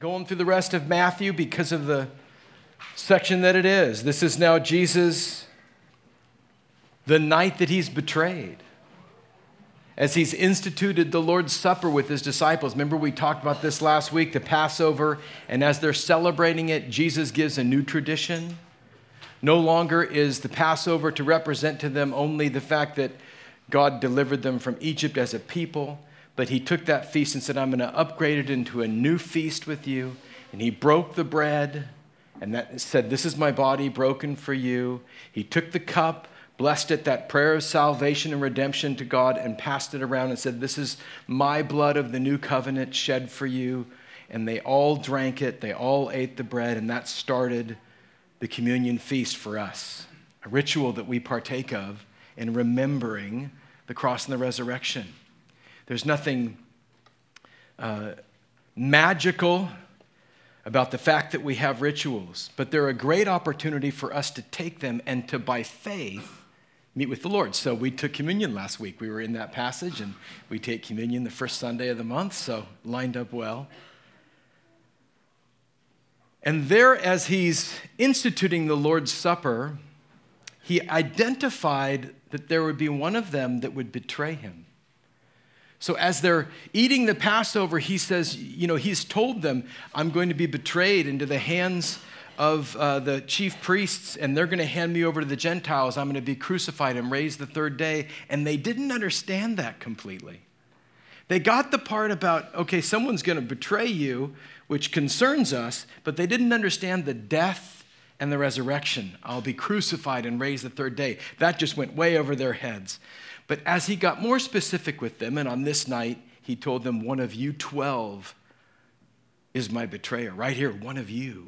going through the rest of Matthew because of the section that it is. This is now Jesus, the night that he's betrayed, as he's instituted the Lord's Supper with his disciples. Remember, we talked about this last week, the Passover, and as they're celebrating it, Jesus gives a new tradition. No longer is the Passover to represent to them only the fact that God delivered them from Egypt as a people, but he took that feast and said, I'm going to upgrade it into a new feast with you. And he broke the bread and that said, this is my body broken for you. He took the cup, blessed it, that prayer of salvation and redemption to God, and passed it around and said, this is my blood of the new covenant shed for you. And they all drank it. They all ate the bread. And that started the communion feast for us, a ritual that we partake of in remembering the cross and the resurrection. There's nothing magical about the fact that we have rituals, but they're a great opportunity for us to take them and to, by faith, meet with the Lord. So we took communion last week. We were in that passage, and we take communion the first Sunday of the month, so lined up well. And there, as he's instituting the Lord's Supper, he identified that there would be one of them that would betray him. So as they're eating the Passover, he says, he's told them, I'm going to be betrayed into the hands of the chief priests, and they're going to hand me over to the Gentiles. I'm going to be crucified and raised the third day. And they didn't understand that completely. They got the part about, okay, someone's going to betray you, which concerns us, but they didn't understand the death and the resurrection. I'll be crucified and raised the third day. That just went way over their heads. But as he got more specific with them, and on this night, he told them, one of you 12 is my betrayer. Right here, one of you.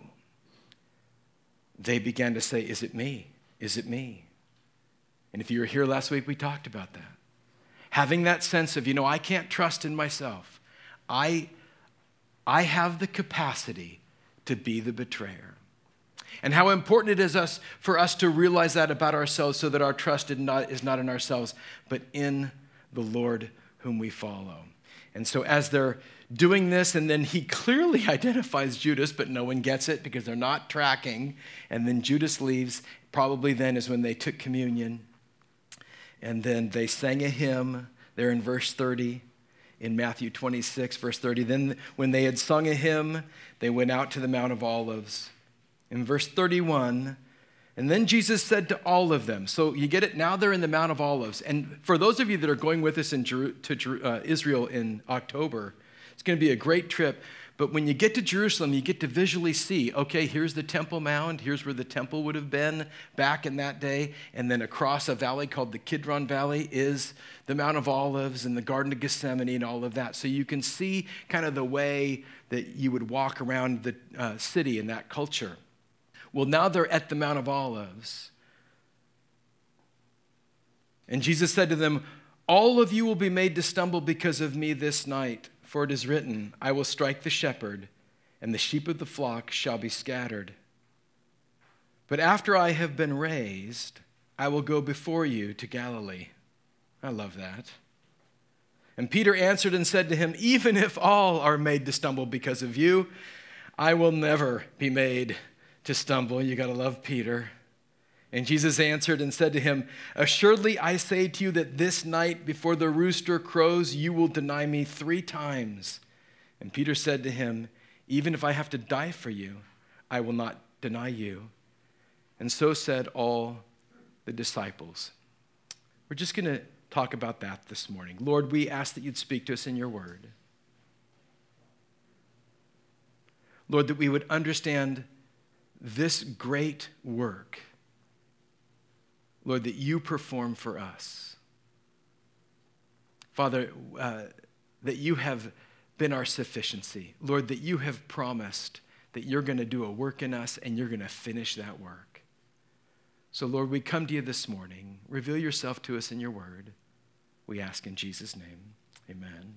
They began to say, is it me? Is it me? And if you were here last week, we talked about that. Having that sense of, I can't trust in myself. I have the capacity to be the betrayer. And how important it is for us to realize that about ourselves, so that our trust is not in ourselves, but in the Lord whom we follow. And so as they're doing this, and then he clearly identifies Judas, but no one gets it because they're not tracking. And then Judas leaves. Probably then is when they took communion. And then they sang a hymn there in verse 30. In Matthew 26, verse 30, then when they had sung a hymn, they went out to the Mount of Olives. In verse 31, and then Jesus said to all of them, so you get it, now they're in the Mount of Olives. And for those of you that are going with us to Israel in October, it's going to be a great trip. But when you get to Jerusalem, you get to visually see, okay, here's the Temple Mount. Here's where the temple would have been back in that day. And then across a valley called the Kidron Valley is the Mount of Olives and the Garden of Gethsemane and all of that. So you can see kind of the way that you would walk around the city in that culture. Well, now they're at the Mount of Olives. And Jesus said to them, all of you will be made to stumble because of me this night. For it is written, I will strike the shepherd, and the sheep of the flock shall be scattered. But after I have been raised, I will go before you to Galilee. I love that. And Peter answered and said to him, even if all are made to stumble because of you, I will never be made to stumble. You got to love Peter. And Jesus answered and said to him, assuredly I say to you that this night before the rooster crows, you will deny me 3 times. And Peter said to him, even if I have to die for you, I will not deny you. And so said all the disciples. We're just going to talk about that this morning. Lord, we ask that you'd speak to us in your word. Lord, that we would understand this great work, Lord, that you perform for us. Father, that you have been our sufficiency. Lord, that you have promised that you're going to do a work in us and you're going to finish that work. So, Lord, we come to you this morning. Reveal yourself to us in your word. We ask in Jesus' name. Amen.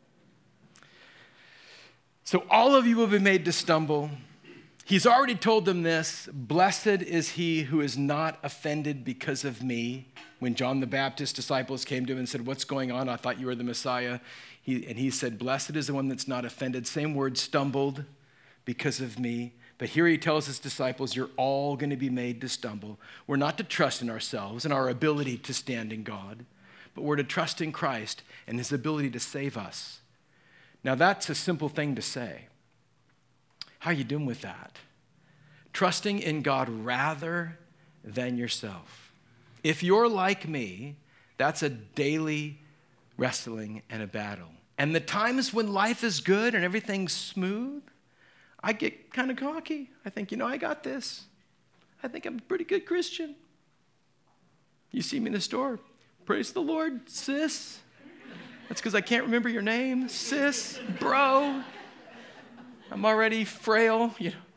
So all of you will be made to stumble. He's already told them this, blessed is he who is not offended because of me. When John the Baptist's disciples came to him and said, what's going on? I thought you were the Messiah. He said, blessed is the one that's not offended. Same word, stumbled. because of me. But here he tells his disciples, you're all going to be made to stumble. We're not to trust in ourselves and our ability to stand in God, but we're to trust in Christ and his ability to save us. Now that's a simple thing to say. How are you doing with that? Trusting in God rather than yourself. If you're like me, that's a daily wrestling and a battle. And the times when life is good and everything's smooth, I get kind of cocky. I think, I got this. I think I'm a pretty good Christian. You see me in the store. Praise the Lord, sis. That's because I can't remember your name. Sis, bro. I'm already frail,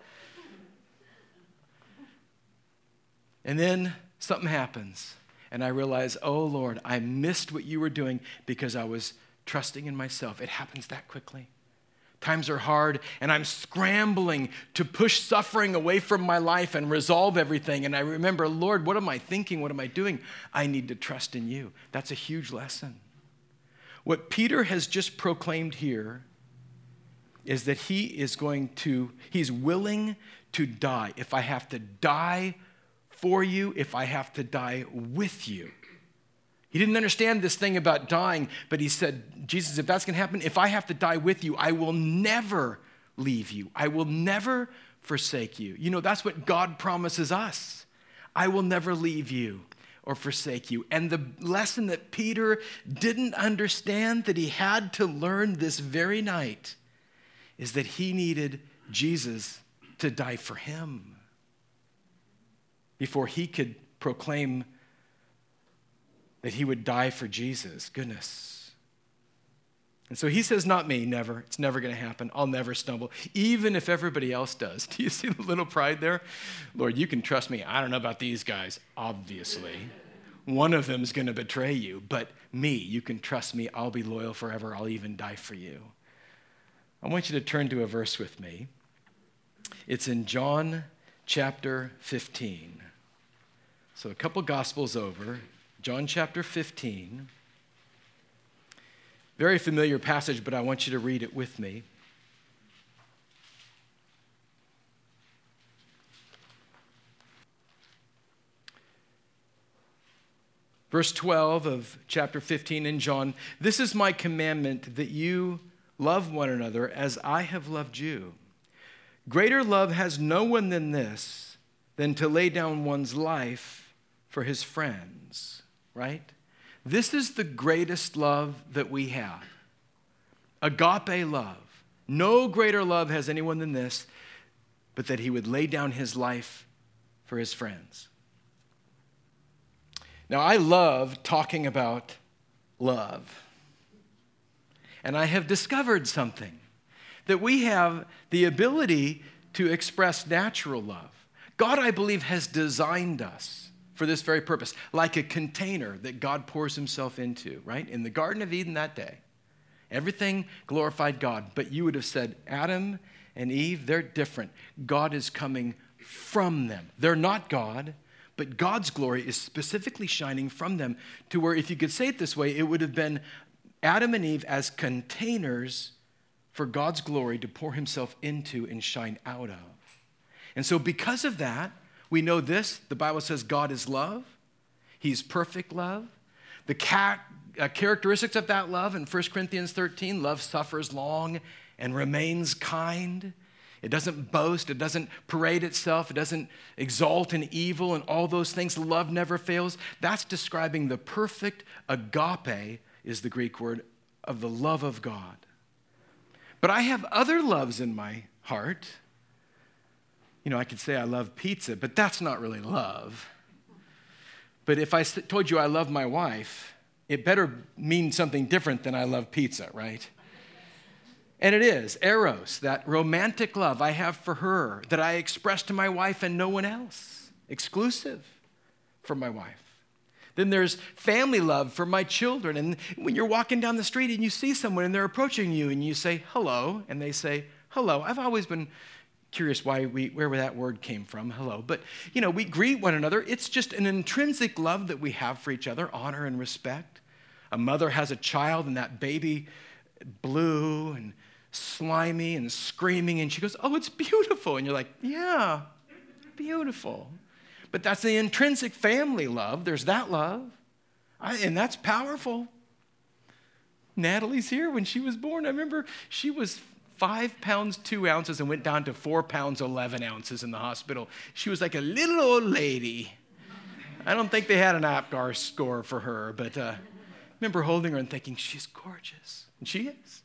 And then something happens. And I realize, oh, Lord, I missed what you were doing because I was trusting in myself. It happens that quickly. Times are hard, and I'm scrambling to push suffering away from my life and resolve everything. And I remember, Lord, what am I thinking? What am I doing? I need to trust in you. That's a huge lesson. What Peter has just proclaimed here is that he's willing to die. If I have to die for you, if I have to die with you. He didn't understand this thing about dying, but he said, Jesus, if that's going to happen, if I have to die with you, I will never leave you. I will never forsake you. That's what God promises us. I will never leave you or forsake you. And the lesson that Peter didn't understand that he had to learn this very night is that he needed Jesus to die for him before he could proclaim that he would die for Jesus. Goodness. And so he says, not me, never. It's never going to happen. I'll never stumble, even if everybody else does. Do you see the little pride there? Lord, you can trust me. I don't know about these guys, obviously. One of them is going to betray you, but me, you can trust me. I'll be loyal forever. I'll even die for you. I want you to turn to a verse with me. It's in John chapter 15. So a couple Gospels over. John chapter 15. Very familiar passage, but I want you to read it with me. Verse 12 of chapter 15 in John, this is my commandment, that you love one another as I have loved you. Greater love has no one than this, than to lay down one's life for his friends. Right? This is the greatest love that we have. Agape love. No greater love has anyone than this, but that he would lay down his life for his friends. Now, I love talking about love. And I have discovered something, that we have the ability to express natural love. God, I believe, has designed us for this very purpose, like a container that God pours himself into, right? In the Garden of Eden that day, everything glorified God, but you would have said, Adam and Eve, they're different. God is coming from them. They're not God, but God's glory is specifically shining from them, to where, if you could say it this way, it would have been Adam and Eve as containers for God's glory to pour himself into and shine out of. And so because of that, we know this, the Bible says God is love. He's perfect love. The characteristics of that love in 1 Corinthians 13, love suffers long and remains kind. It doesn't boast. It doesn't parade itself. It doesn't exalt in evil and all those things. Love never fails. That's describing the perfect agape, is the Greek word, of the love of God. But I have other loves in my heart. I could say I love pizza, but that's not really love. But if I told you I love my wife, it better mean something different than I love pizza, right? And it is eros, that romantic love I have for her that I express to my wife and no one else, exclusive for my wife. Then there's family love for my children. And when you're walking down the street and you see someone and they're approaching you and you say, hello, and they say, hello. I've always been curious where that word came from, hello. But, we greet one another. It's just an intrinsic love that we have for each other, honor and respect. A mother has a child and that baby blue and slimy and screaming, and she goes, oh, it's beautiful. And you're like, yeah, beautiful. But that's the intrinsic family love. There's that love, and that's powerful. Natalie's here. When she was born, I remember she was 5 pounds 2 ounces and went down to 4 pounds 11 ounces in the hospital. She was like a little old lady. I don't think they had an APGAR score for her, but I remember holding her and thinking, she's gorgeous. And she is.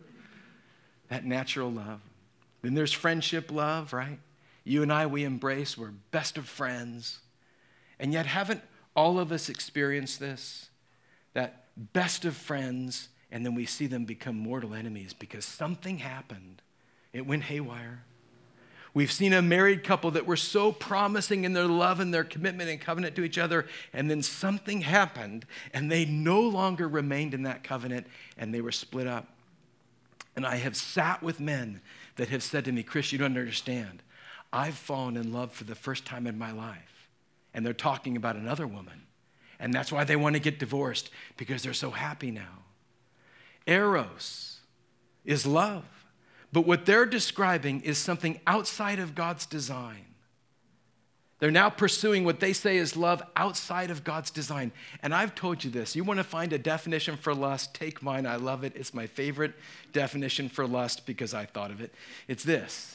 That natural love. Then there's friendship love, right? You and I, we embrace, we're best of friends. And yet haven't all of us experienced this? That best of friends, and then we see them become mortal enemies because something happened. It went haywire. We've seen a married couple that were so promising in their love and their commitment and covenant to each other, and then something happened, and they no longer remained in that covenant, and they were split up. And I have sat with men that have said to me, Chris, you don't understand. I've fallen in love for the first time in my life. And they're talking about another woman. And that's why they want to get divorced, because they're so happy now. Eros is love. But what they're describing is something outside of God's design. They're now pursuing what they say is love outside of God's design. And I've told you this. You want to find a definition for lust? Take mine. I love it. It's my favorite definition for lust because I thought of it. It's this.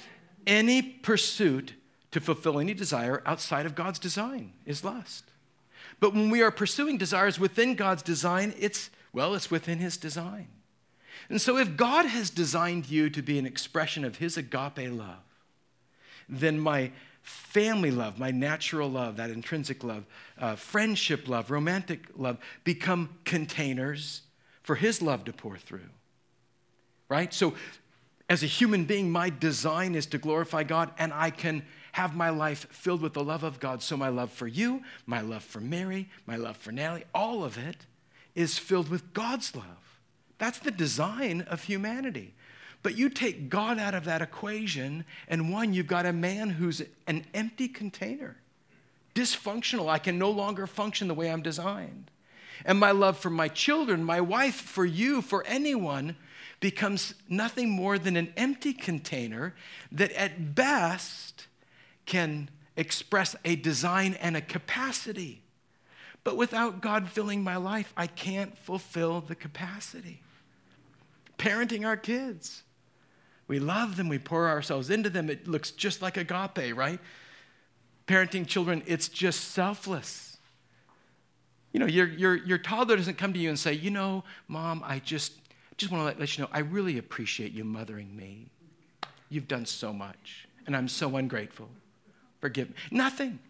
Any pursuit to fulfill any desire outside of God's design is lust. But when we are pursuing desires within God's design, it's within his design. And so if God has designed you to be an expression of his agape love, then my family love, my natural love, that intrinsic love, friendship love, romantic love, become containers for his love to pour through, right? So as a human being, my design is to glorify God, and I can have my life filled with the love of God. So my love for you, my love for Mary, my love for Natalie, all of it is filled with God's love. That's the design of humanity. But you take God out of that equation, and you've got a man who's an empty container, dysfunctional. I can no longer function the way I'm designed. And my love for my children, my wife, for you, for anyone, becomes nothing more than an empty container that at best can express a design and a capacity. But without God filling my life, I can't fulfill the capacity. Parenting our kids. We love them, we pour ourselves into them. It looks just like agape, right? Parenting children, it's just selfless. You know, your toddler doesn't come to you and say, you know, Mom, I just want to let you know, I really appreciate you mothering me. You've done so much, and I'm so ungrateful. Forgive me. Nothing.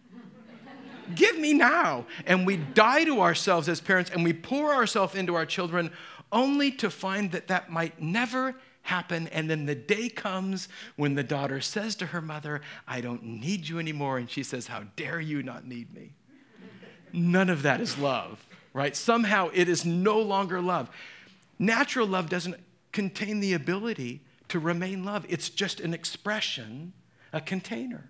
Give me now. And we die to ourselves as parents, and we pour ourselves into our children only to find that might never happen. And then the day comes when the daughter says to her mother, I don't need you anymore. And she says, how dare you not need me? None of that is love, right? Somehow it is no longer love. Natural love doesn't contain the ability to remain love. It's just an expression, a container.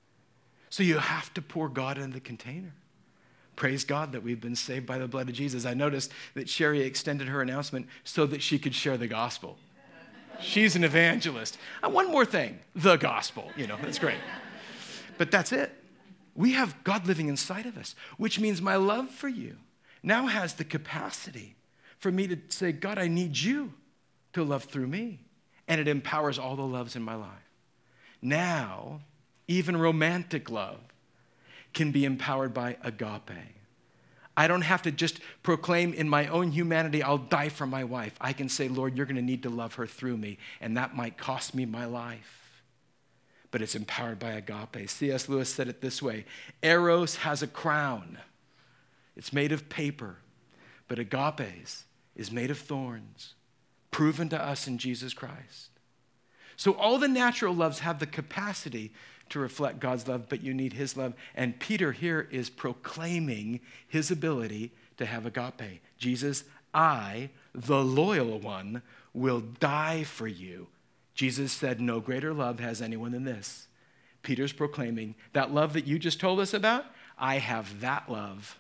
So you have to pour God into the container. Praise God that we've been saved by the blood of Jesus. I noticed that Sherry extended her announcement so that she could share the gospel. She's an evangelist. One more thing, the gospel, that's great. But that's it. We have God living inside of us, which means my love for you now has the capacity for me to say, God, I need you to love through me. And it empowers all the loves in my life. Now, even romantic love can be empowered by agape. I don't have to just proclaim in my own humanity, I'll die for my wife. I can say, Lord, you're going to need to love her through me, and that might cost me my life. But it's empowered by agape. C.S. Lewis said it this way, Eros has a crown. It's made of paper, but agape's is made of thorns, proven to us in Jesus Christ. So all the natural loves have the capacity to reflect God's love, but you need his love. And Peter here is proclaiming his ability to have agape. Jesus, I, the loyal one, will die for you. Jesus said, no greater love has anyone than this. Peter's proclaiming that love that you just told us about, I have that love.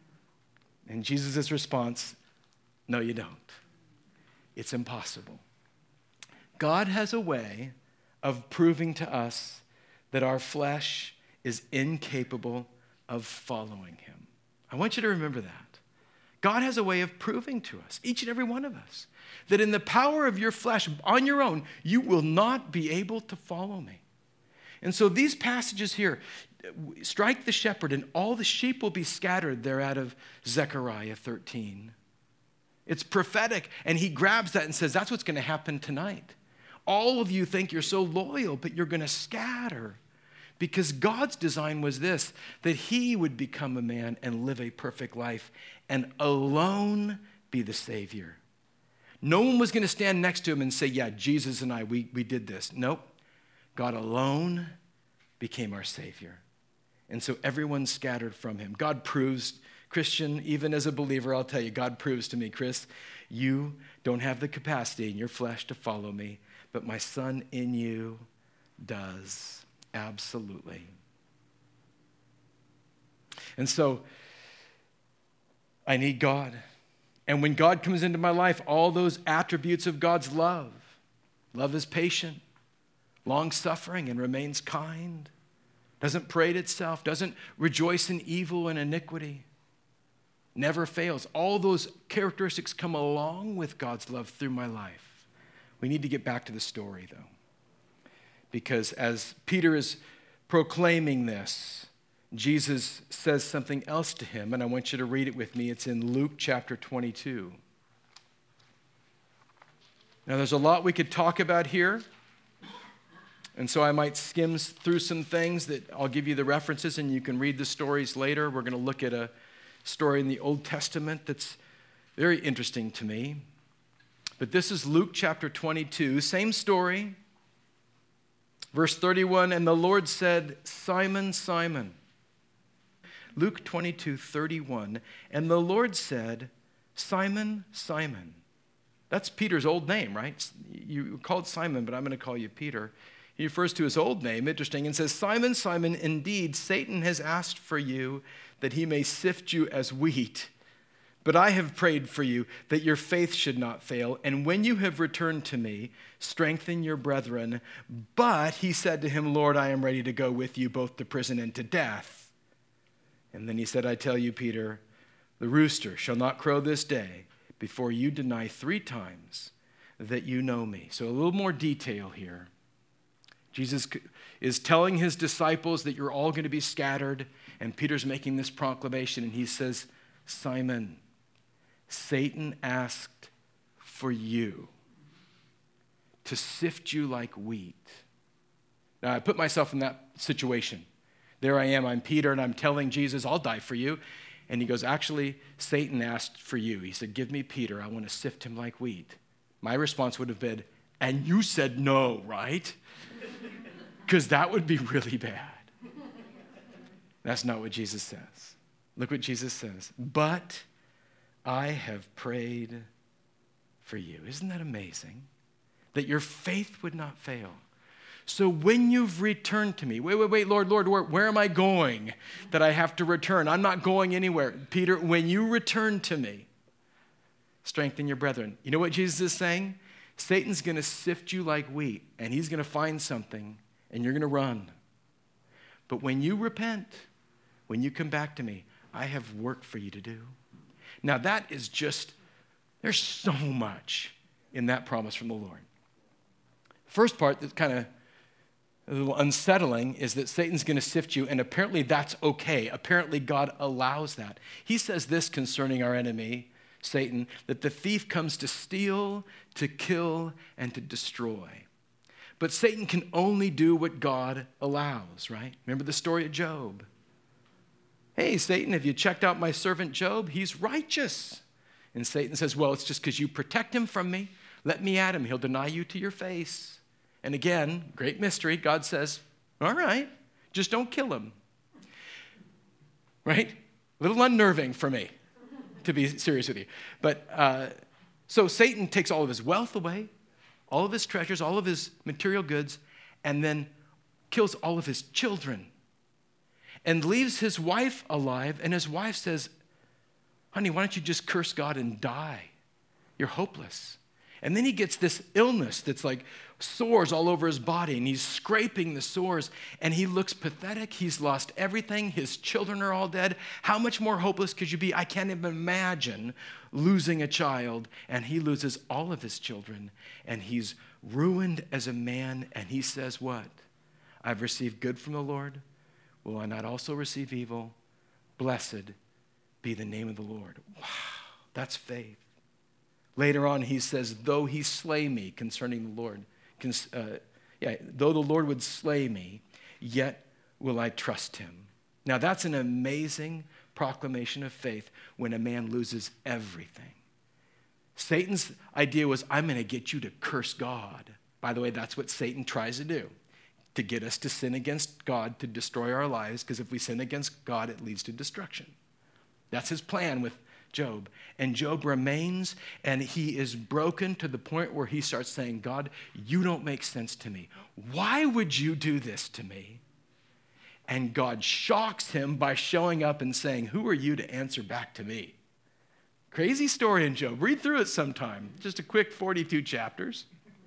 And Jesus' response, no, you don't. It's impossible. God has a way of proving to us that our flesh is incapable of following him. I want you to remember that. God has a way of proving to us, each and every one of us, that in the power of your flesh, on your own, you will not be able to follow me. And so these passages here, strike the shepherd and all the sheep will be scattered, they're out of Zechariah 13. It's prophetic, and he grabs that and says, that's what's going to happen tonight. All of you think you're so loyal, but you're going to scatter. Because God's design was this, that he would become a man and live a perfect life and alone be the Savior. No one was going to stand next to him and say, yeah, Jesus and I, we did this. Nope. God alone became our Savior. And so everyone scattered from him. God proves, Christian, even as a believer, I'll tell you, God proves to me, Chris, you don't have the capacity in your flesh to follow me, but my Son in you does. Absolutely. And so I need God. And when God comes into my life, all those attributes of God's love is patient, long-suffering, and remains kind, doesn't parade itself, doesn't rejoice in evil and iniquity, never fails. All those characteristics come along with God's love through my life. We need to get back to the story, though. Because as Peter is proclaiming this, Jesus says something else to him, and I want you to read it with me. It's in Luke chapter 22. Now, there's a lot we could talk about here, and so I might skim through some things that I'll give you the references, and you can read the stories later. We're going to look at a story in the Old Testament that's very interesting to me. But this is Luke chapter 22, same story. Verse 31, and the Lord said, Simon, Simon. Luke 22:31, and the Lord said, Simon, Simon. That's Peter's old name, right? You were called Simon, but I'm going to call you Peter. He refers to his old name, interesting, and says, Simon, Simon, indeed, Satan has asked for you that he may sift you as wheat. But I have prayed for you that your faith should not fail. And when you have returned to me, strengthen your brethren. But he said to him, Lord, I am ready to go with you both to prison and to death. And then he said, I tell you, Peter, the rooster shall not crow this day before you deny 3 times that you know me. So a little more detail here. Jesus is telling his disciples that you're all going to be scattered. And Peter's making this proclamation. And he says, Simon, Satan asked for you to sift you like wheat. Now, I put myself in that situation. There I am, I'm Peter, and I'm telling Jesus, I'll die for you. And he goes, actually, Satan asked for you. He said, give me Peter, I want to sift him like wheat. My response would have been, and you said no, right? Because that would be really bad. That's not what Jesus says. Look what Jesus says. But I have prayed for you. Isn't that amazing? That your faith would not fail. So when you've returned to me, wait, Lord, where am I going that I have to return? I'm not going anywhere. Peter, when you return to me, strengthen your brethren. You know what Jesus is saying? Satan's going to sift you like wheat, and he's going to find something, and you're going to run. But when you repent, when you come back to me, I have work for you to do. Now that is just, there's so much in that promise from the Lord. First part that's kind of a little unsettling is that Satan's going to sift you, and apparently that's okay. Apparently God allows that. He says this concerning our enemy, Satan, that the thief comes to steal, to kill, and to destroy. But Satan can only do what God allows, right? Remember the story of Job. Hey, Satan, have you checked out my servant Job? He's righteous. And Satan says, well, it's just because you protect him from me. Let me at him. He'll deny you to your face. And again, great mystery, God says, all right, just don't kill him. Right? A little unnerving for me, to be serious with you. But so Satan takes all of his wealth away, all of his treasures, all of his material goods, and then kills all of his children. And leaves his wife alive, and his wife says, honey, why don't you just curse God and die? You're hopeless. And then he gets this illness that's like sores all over his body, and he's scraping the sores, and he looks pathetic. He's lost everything. His children are all dead. How much more hopeless could you be? I can't even imagine losing a child, and he loses all of his children, and he's ruined as a man, and he says what? I've received good from the Lord. Will I not also receive evil? Blessed be the name of the Lord. Wow, that's faith. Later on, he says, though he slay me, concerning the Lord, though the Lord would slay me, yet will I trust him. Now, that's an amazing proclamation of faith when a man loses everything. Satan's idea was, I'm going to get you to curse God. By the way, that's what Satan tries to do, to get us to sin against God, to destroy our lives, because if we sin against God, it leads to destruction. That's his plan with Job. And Job remains, and he is broken to the point where he starts saying, God, you don't make sense to me. Why would you do this to me? And God shocks him by showing up and saying, who are you to answer back to me? Crazy story in Job. Read through it sometime. Just a quick 42 chapters.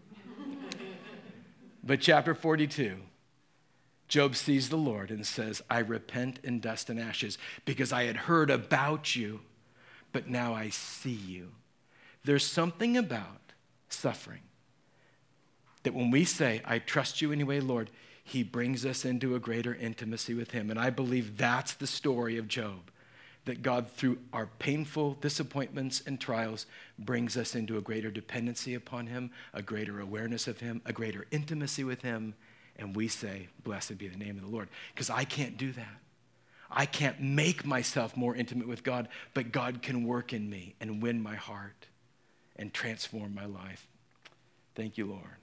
But chapter 42, Job sees the Lord and says, I repent in dust and ashes because I had heard about you, but now I see you. There's something about suffering that when we say, I trust you anyway, Lord, he brings us into a greater intimacy with him. And I believe that's the story of Job, that God, through our painful disappointments and trials, brings us into a greater dependency upon him, a greater awareness of him, a greater intimacy with him. And we say, blessed be the name of the Lord, because I can't do that. I can't make myself more intimate with God, but God can work in me and win my heart and transform my life. Thank you, Lord.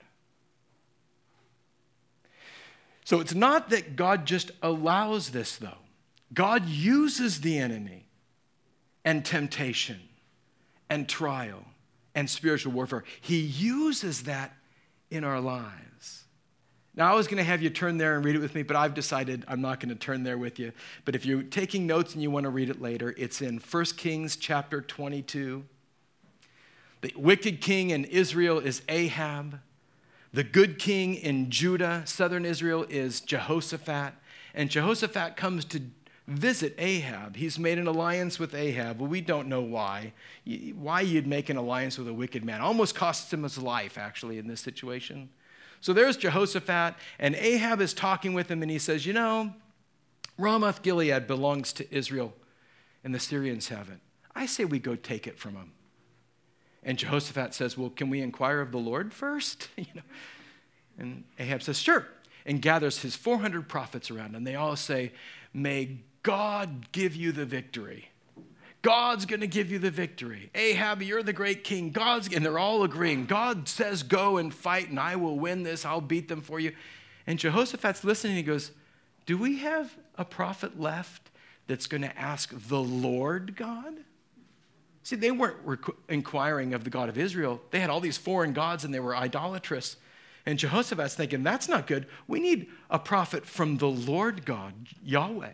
So it's not that God just allows this, though. God uses the enemy and temptation and trial and spiritual warfare. He uses that in our lives. Now, I was going to have you turn there and read it with me, but I've decided I'm not going to turn there with you. But if you're taking notes and you want to read it later, it's in 1 Kings chapter 22. The wicked king in Israel is Ahab. The good king in Judah, southern Israel, is Jehoshaphat. And Jehoshaphat comes to visit Ahab. He's made an alliance with Ahab. Well, we don't know why. Why you'd make an alliance with a wicked man. Almost costs him his life, actually, in this situation. So there's Jehoshaphat, and Ahab is talking with him, and he says, you know, Ramoth Gilead belongs to Israel, and the Syrians have it. I say we go take it from them. And Jehoshaphat says, well, can we inquire of the Lord first? And Ahab says, sure, and gathers his 400 prophets around, and they all say, may God give you the victory. God's going to give you the victory. Ahab, you're the great king. And they're all agreeing. God says go and fight, and I will win this. I'll beat them for you. And Jehoshaphat's listening. He goes, do we have a prophet left that's going to ask the Lord God? See, they weren't inquiring of the God of Israel. They had all these foreign gods, and they were idolatrous. And Jehoshaphat's thinking, that's not good. We need a prophet from the Lord God, Yahweh.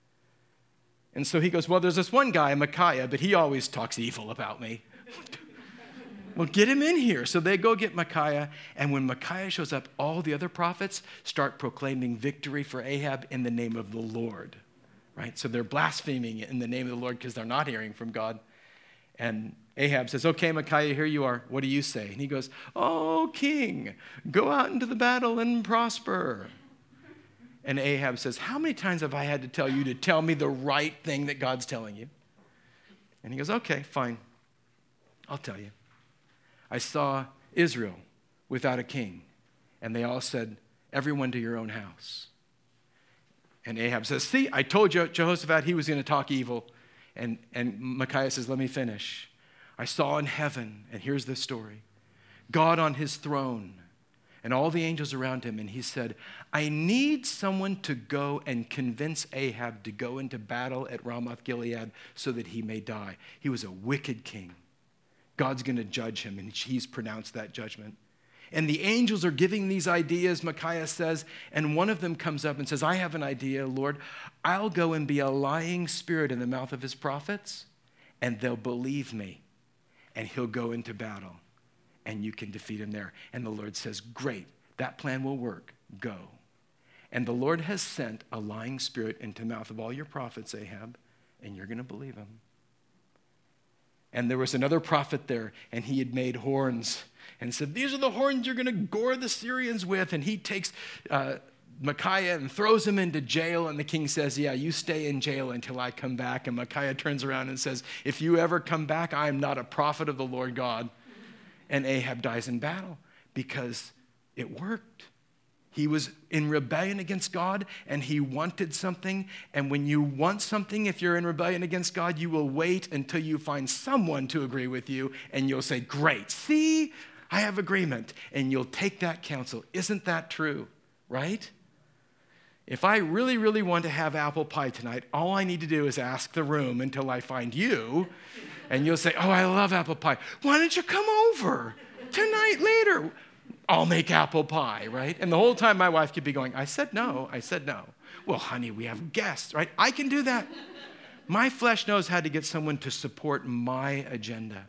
And so he goes, well, there's this one guy, Micaiah, but he always talks evil about me. Well, get him in here. So they go get Micaiah, and when Micaiah shows up, all the other prophets start proclaiming victory for Ahab in the name of the Lord, right? So they're blaspheming in the name of the Lord because they're not hearing from God. And Ahab says, okay, Micaiah, here you are. What do you say? And he goes, oh, king, go out into the battle and prosper. And Ahab says, how many times have I had to tell you to tell me the right thing that God's telling you? And he goes, okay, fine. I'll tell you. I saw Israel without a king, and they all said, everyone to your own house. And Ahab says, see, I told you, Jehoshaphat, he was going to talk evil. And Micaiah says, let me finish. I saw in heaven, and here's the story, God on his throne, and all the angels around him, and he said, I need someone to go and convince Ahab to go into battle at Ramoth Gilead so that he may die. He was a wicked king. God's going to judge him, and he's pronounced that judgment. And the angels are giving these ideas, Micaiah says, and one of them comes up and says, I have an idea, Lord. I'll go and be a lying spirit in the mouth of his prophets, and they'll believe me, and he'll go into battle. and you can defeat him there. And the Lord says, great, that plan will work. Go. And the Lord has sent a lying spirit into the mouth of all your prophets, Ahab, and you're going to believe him. And there was another prophet there, and he had made horns and said, these are the horns you're going to gore the Syrians with. And he takes Micaiah and throws him into jail. And the king says, yeah, you stay in jail until I come back. And Micaiah turns around and says, if you ever come back, I am not a prophet of the Lord God. And Ahab dies in battle because it worked. He was in rebellion against God, and he wanted something. And when you want something, if you're in rebellion against God, you will wait until you find someone to agree with you, and you'll say, great, see, I have agreement. And you'll take that counsel. Isn't that true, right? If I really, really want to have apple pie tonight, all I need to do is ask the room until I find you, and you'll say, oh, I love apple pie. Why don't you come over tonight later? I'll make apple pie, right? And the whole time my wife could be going, I said no. Well, honey, we have guests, right? I can do that. My flesh knows how to get someone to support my agenda.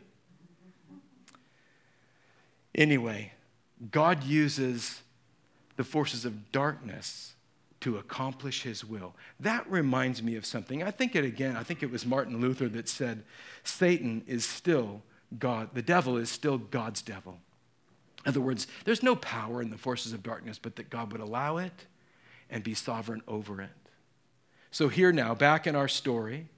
Anyway, God uses the forces of darkness to accomplish his will. That reminds me of something. I think it was Martin Luther that said, Satan is still God. The devil is still God's devil. In other words, there's no power in the forces of darkness, but that God would allow it and be sovereign over it. So here now, back in our story,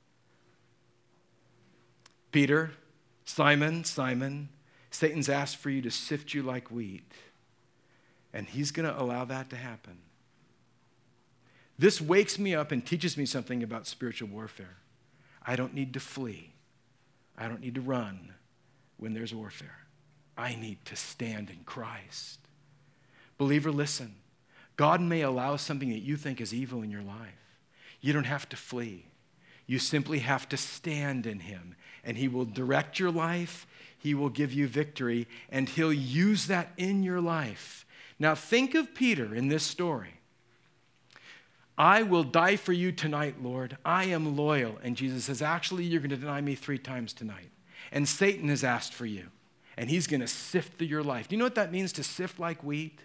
Peter, Simon, Satan's asked for you to sift you like wheat, and he's going to allow that to happen. This wakes me up and teaches me something about spiritual warfare. I don't need to flee. I don't need to run when there's warfare. I need to stand in Christ. Believer, listen. God may allow something that you think is evil in your life. You don't have to flee. You simply have to stand in him, and he will direct your life. He will give you victory, and he'll use that in your life. Now think of Peter in this story. I will die for you tonight, Lord. I am loyal. And Jesus says, actually, you're going to deny me 3 times tonight. And Satan has asked for you. And he's going to sift through your life. Do you know what that means, to sift like wheat?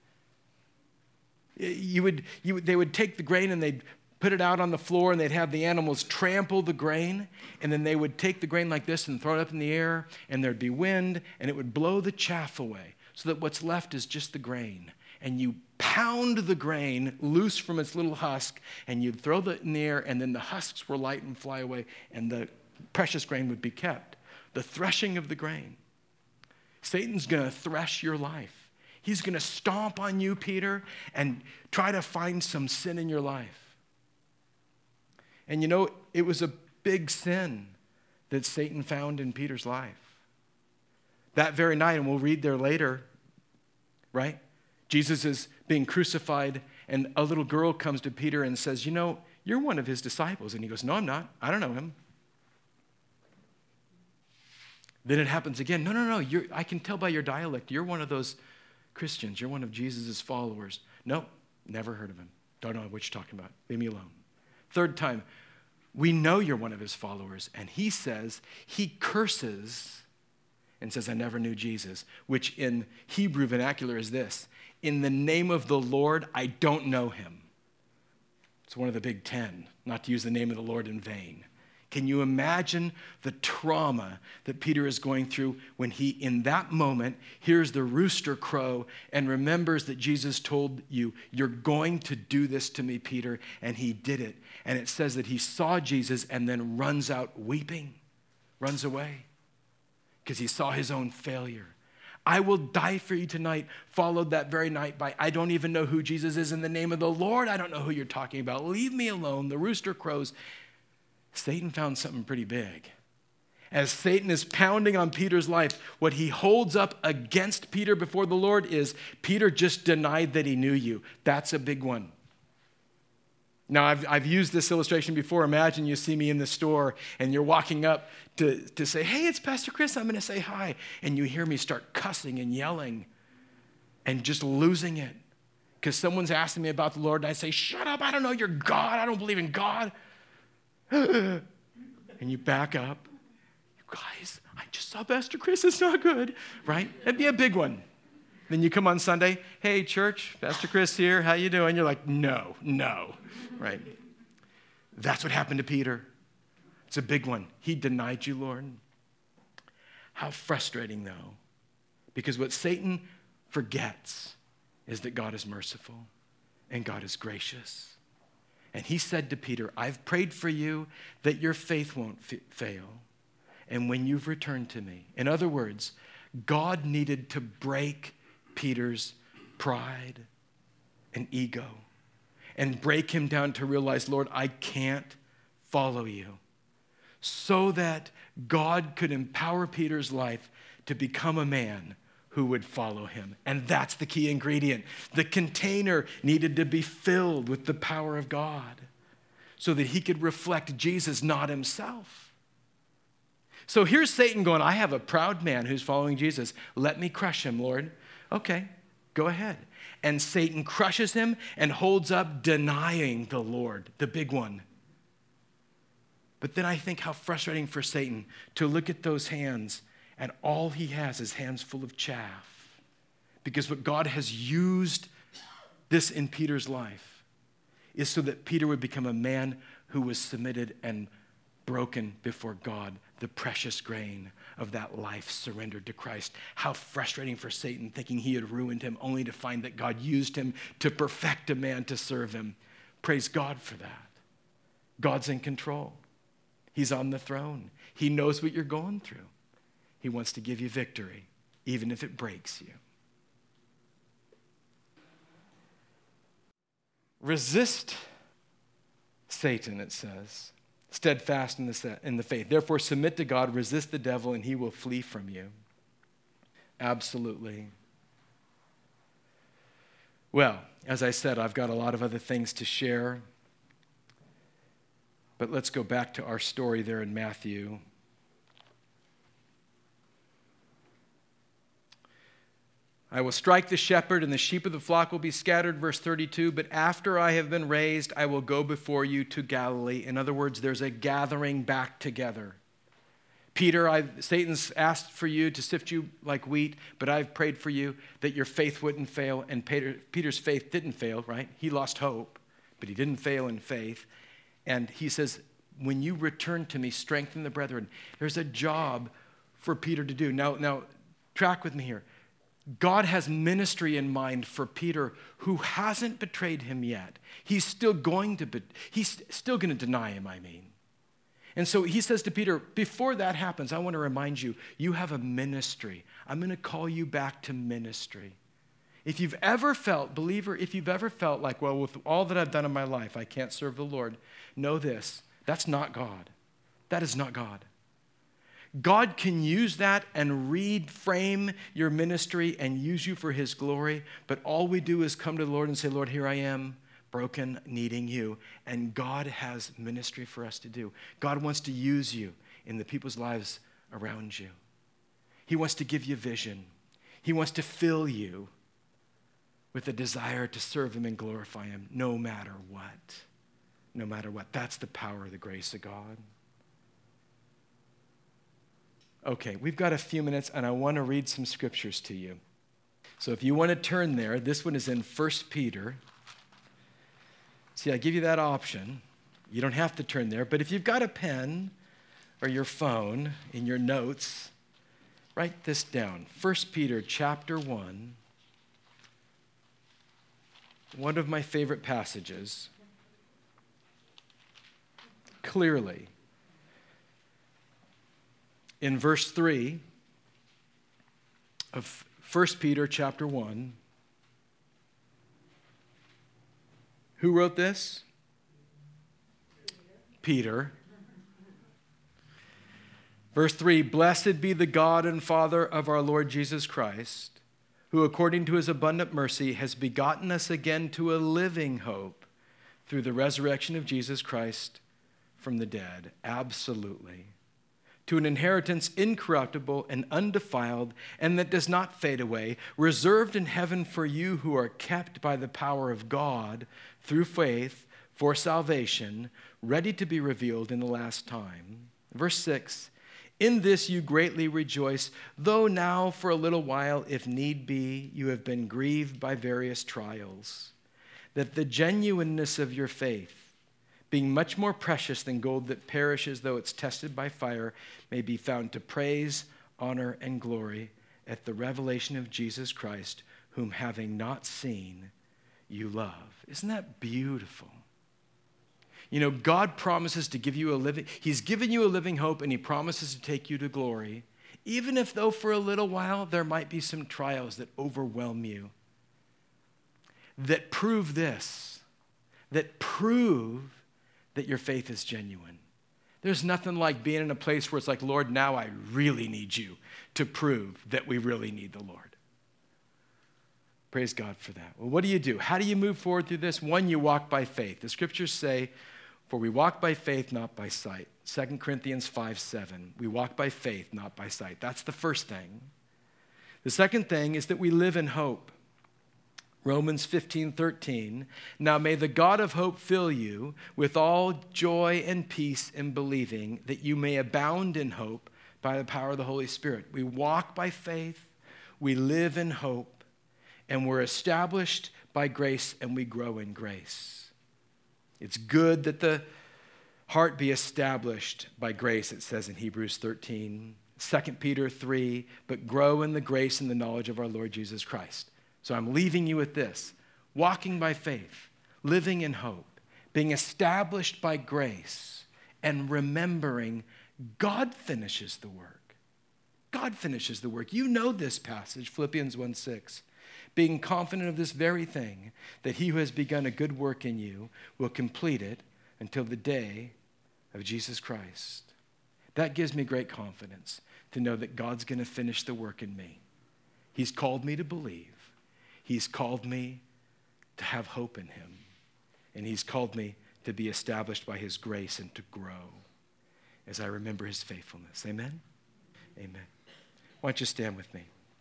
They would take the grain and they'd put it out on the floor, and they'd have the animals trample the grain. And then they would take the grain like this and throw it up in the air, and there'd be wind, and it would blow the chaff away so that what's left is just the grain. And you pound the grain loose from its little husk, and you'd throw it in the air, and then the husks were light and fly away, and the precious grain would be kept. The threshing of the grain. Satan's going to thresh your life. He's going to stomp on you, Peter, and try to find some sin in your life. And you know, it was a big sin that Satan found in Peter's life. That very night, and we'll read there later, right? Jesus is being crucified, and a little girl comes to Peter and says, you know, you're one of his disciples. And he goes, no, I'm not. I don't know him. Then it happens again. No. I can tell by your dialect. You're one of those Christians. You're one of Jesus' followers. No, never heard of him. Don't know what you're talking about. Leave me alone. Third time, we know you're one of his followers. And he says, he curses and says, I never knew Jesus, which in Hebrew vernacular is this: in the name of the Lord, I don't know him. It's one of the big 10, not to use the name of the Lord in vain. Can you imagine the trauma that Peter is going through when he, in that moment, hears the rooster crow and remembers that Jesus told you, you're going to do this to me, Peter, and he did it. And it says that he saw Jesus and then runs out weeping, runs away, because he saw his own failure. I will die for you tonight, followed that very night by, I don't even know who Jesus is. In the name of the Lord, I don't know who you're talking about. Leave me alone. The rooster crows. Satan found something pretty big. As Satan is pounding on Peter's life, what he holds up against Peter before the Lord is, Peter just denied that he knew you. That's a big one. Now, I've used this illustration before. Imagine you see me in the store and you're walking up to say, hey, it's Pastor Chris, I'm going to say hi. And you hear me start cussing and yelling and just losing it because someone's asking me about the Lord, and I say, shut up, I don't know your God. I don't believe in God. And you back up. You guys, I just saw Pastor Chris, it's not good, right? That'd be a big one. Then you come on Sunday, hey, church, Pastor Chris here, how you doing? You're like, no, right? That's what happened to Peter. It's a big one. He denied you, Lord. How frustrating, though, because what Satan forgets is that God is merciful and God is gracious. And he said to Peter, I've prayed for you that your faith won't fail. And when you've returned to me, in other words, God needed to break Peter's pride and ego and break him down to realize, Lord, I can't follow you, so that God could empower Peter's life to become a man who would follow him. And that's the key ingredient. The container needed to be filled with the power of God so that he could reflect Jesus, not himself. So here's Satan going, I have a proud man who's following Jesus. Let me crush him, Lord. Okay, go ahead. And Satan crushes him and holds up denying the Lord, the big one. But then I think how frustrating for Satan to look at those hands and all he has is hands full of chaff. Because what God has used this in Peter's life is so that Peter would become a man who was submitted and broken before God, the precious grain of that life surrendered to Christ. How frustrating for Satan, thinking he had ruined him, only to find that God used him to perfect a man to serve him. Praise God for that. God's in control. He's on the throne. He knows what you're going through. He wants to give you victory, even if it breaks you. Resist Satan, it says, steadfast in the faith. Therefore, submit to God, resist the devil, and he will flee from you. Absolutely. Well, as I said, I've got a lot of other things to share. But let's go back to our story there in Matthew. I will strike the shepherd, and the sheep of the flock will be scattered, verse 32. But after I have been raised, I will go before you to Galilee. In other words, there's a gathering back together. Peter, Satan's asked for you to sift you like wheat, but I've prayed for you that your faith wouldn't fail. And Peter's faith didn't fail, right? He lost hope, but he didn't fail in faith. And he says, when you return to me, strengthen the brethren. There's a job for Peter to do. Now, track with me here. God has ministry in mind for Peter, who hasn't betrayed him yet. He's still going to deny him, And so he says to Peter, before that happens, I want to remind you, you have a ministry. I'm going to call you back to ministry. If you've ever felt, believer, if you've ever felt like, well, with all that I've done in my life, I can't serve the Lord, know this, that's not God. That is not God. God can use that and reframe your ministry and use you for his glory, but all we do is come to the Lord and say, Lord, here I am, broken, needing you, and God has ministry for us to do. God wants to use you in the people's lives around you. He wants to give you vision. He wants to fill you with a desire to serve him and glorify him no matter what. No matter what. That's the power of the grace of God. Okay, we've got a few minutes, and I want to read some scriptures to you. So if you want to turn there, this one is in 1 Peter. See, I give you that option. You don't have to turn there, but if you've got a pen or your phone in your notes, write this down. 1 Peter chapter 1, one of my favorite passages. Clearly, in verse 3 of 1 Peter chapter 1, who wrote this? Peter. Verse 3, blessed be the God and Father of our Lord Jesus Christ, who according to his abundant mercy has begotten us again to a living hope through the resurrection of Jesus Christ from the dead. Absolutely. To an inheritance incorruptible and undefiled, and that does not fade away, reserved in heaven for you who are kept by the power of God through faith for salvation, ready to be revealed in the last time. Verse 6, In this you greatly rejoice, though now for a little while, if need be, you have been grieved by various trials, that the genuineness of your faith, being much more precious than gold that perishes though it's tested by fire, may be found to praise, honor, and glory at the revelation of Jesus Christ, whom having not seen, you love. Isn't that beautiful? You know, God promises to give you He's given you a living hope, and he promises to take you to glory, even if though for a little while there might be some trials that overwhelm you, that prove this, that prove that your faith is genuine. There's nothing like being in a place where it's like, Lord, now I really need you to prove that we really need the Lord. Praise God for that. Well, what do? How do you move forward through this? One, you walk by faith. The scriptures say, for we walk by faith, not by sight. 2 Corinthians 5:7. We walk by faith, not by sight. That's the first thing. The second thing is that we live in hope. Romans 15:13. Now may the God of hope fill you with all joy and peace in believing, that you may abound in hope by the power of the Holy Spirit. We walk by faith, we live in hope, and we're established by grace, and we grow in grace. It's good that the heart be established by grace, it says in Hebrews 13. 2 Peter 3, but grow in the grace and the knowledge of our Lord Jesus Christ. So I'm leaving you with this: walking by faith, living in hope, being established by grace, and remembering God finishes the work. God finishes the work. You know this passage, Philippians 1:6. Being confident of this very thing, that he who has begun a good work in you will complete it until the day of Jesus Christ. That gives me great confidence to know that God's going to finish the work in me. He's called me to believe. He's called me to have hope in him. And he's called me to be established by his grace and to grow as I remember his faithfulness. Amen? Amen. Why don't you stand with me?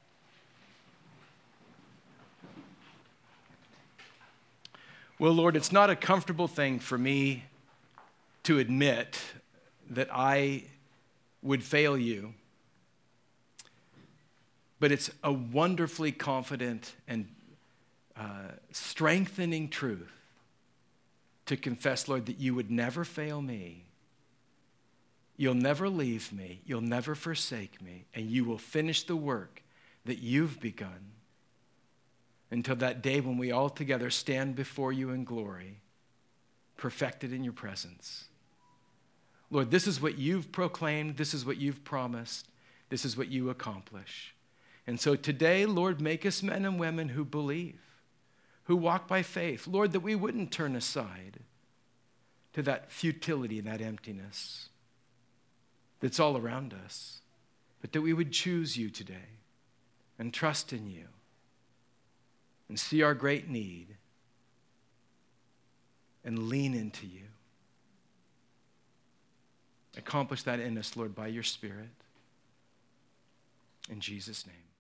Well, Lord, it's not a comfortable thing for me to admit that I would fail you, but it's a wonderfully confident and strengthening truth to confess, Lord, that you would never fail me. You'll never leave me. You'll never forsake me. And you will finish the work that you've begun until that day when we all together stand before you in glory, perfected in your presence. Lord, this is what you've proclaimed. This is what you've promised. This is what you accomplish. And so today, Lord, make us men and women who believe, who walk by faith. Lord, that we wouldn't turn aside to that futility and that emptiness that's all around us, but that we would choose you today and trust in you and see our great need and lean into you. Accomplish that in us, Lord, by your Spirit. In Jesus' name.